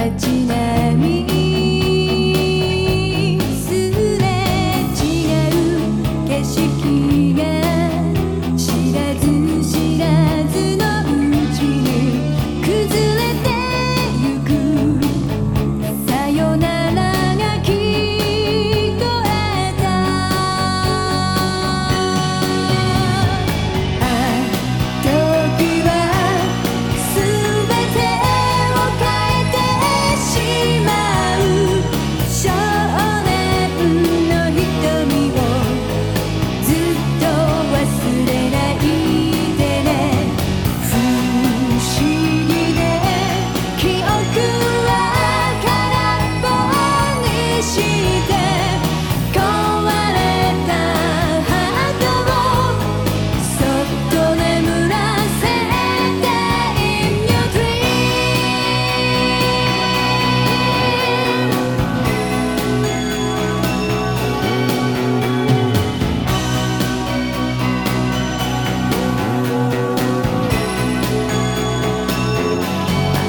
街並みすれ違う景色が知らず知らずのうちに崩れてゆくさよならが聞こえた。時は全てを変えてしまう。少年の瞳をずっと忘れないでね。不思議で記憶は空っぽにして壊れたハートをそっと眠らせて In your dream。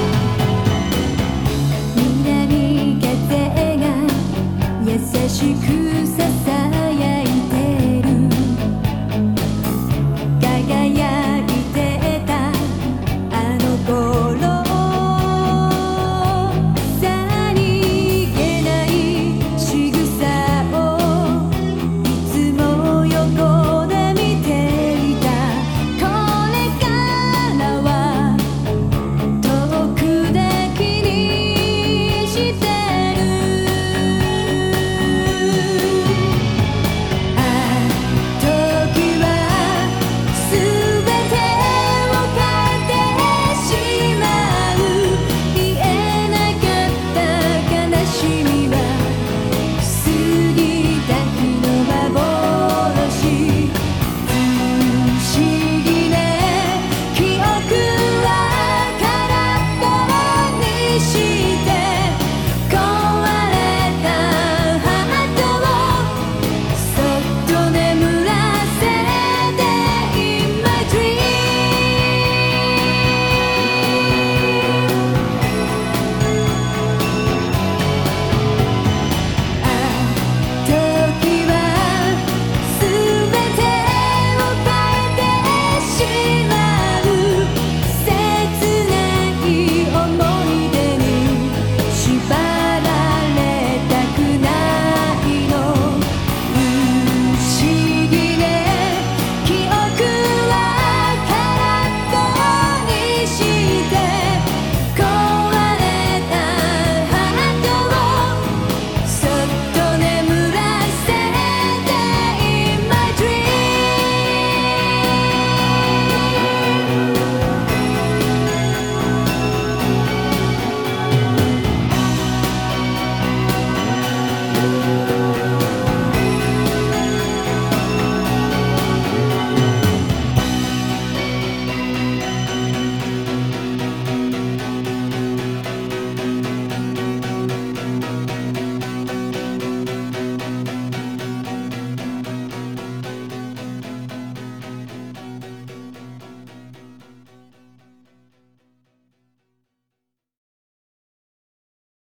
南風が優しく